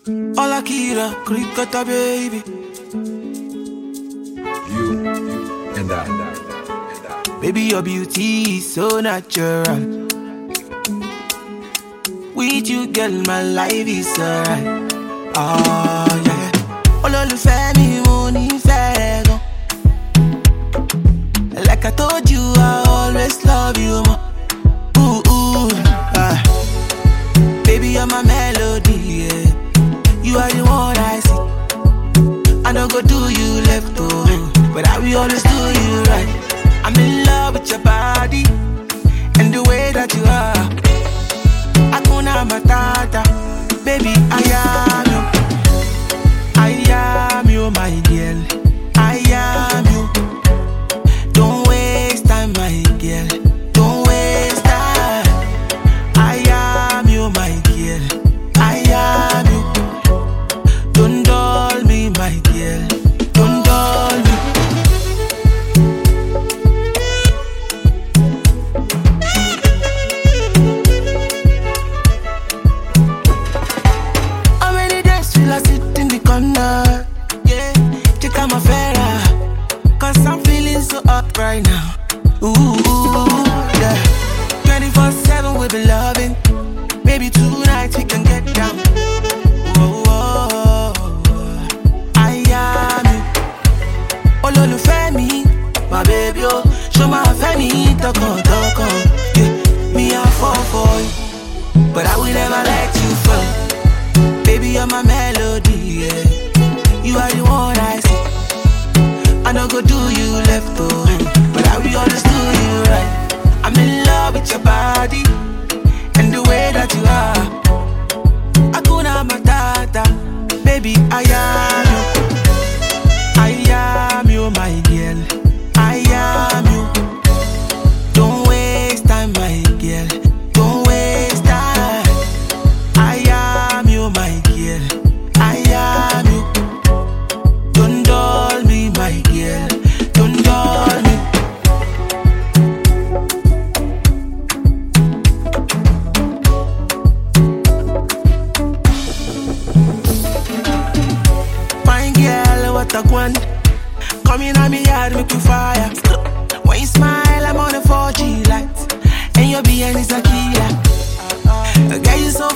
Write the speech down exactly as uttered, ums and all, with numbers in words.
Hola Kira, Krikata baby. You and I. Baby, your beauty is so natural. With you, girl, my life is alright. Oh, yeah. Olólùfẹ́ mi, mo nífẹ̀ẹ́ gan. Like I told you, I always love you more. Ooh, ooh, ah. Baby, you're my melody, yeah. You are the one I see. I don't go do you left, oh, but I will always do you right. I'm in love with your body and the way that you are. Hakuna Matata, baby, I am you. I am you, my girl. I am you. Don't waste time, my girl. Don't waste time. I am you, my girl. I am you. Don't dull me, my girl. Don't dull me. How many days will I sit in the corner? Yeah, check out my fella, cause I'm feeling so up right now. Ooh, yeah. twenty-four seven we'll be loving. Maybe tonight we can get down. Whoa, whoa, whoa. I am you. Olólùfẹ́ mi, my baby, oh. Show my family, talk on, talk on. Yeah, me I fall for you, but I will never let you fall. Baby, you're my melody, yeah. You are the one I see. I don't go do you left, oh, but I will always do you right. I'm in love with your body and the way that you are. Hakuna Matata, baby, I am you. I am you, my girl. I am you. Don't waste time, my girl. Don't waste time. I am you, my girl. I am you. Don't dull me, my girl. Don't dull me. Fine girl, what a one. Come in on me yard, make you fire. When you smile, I'm on a four G light. And your B N is a killer. Girl, you so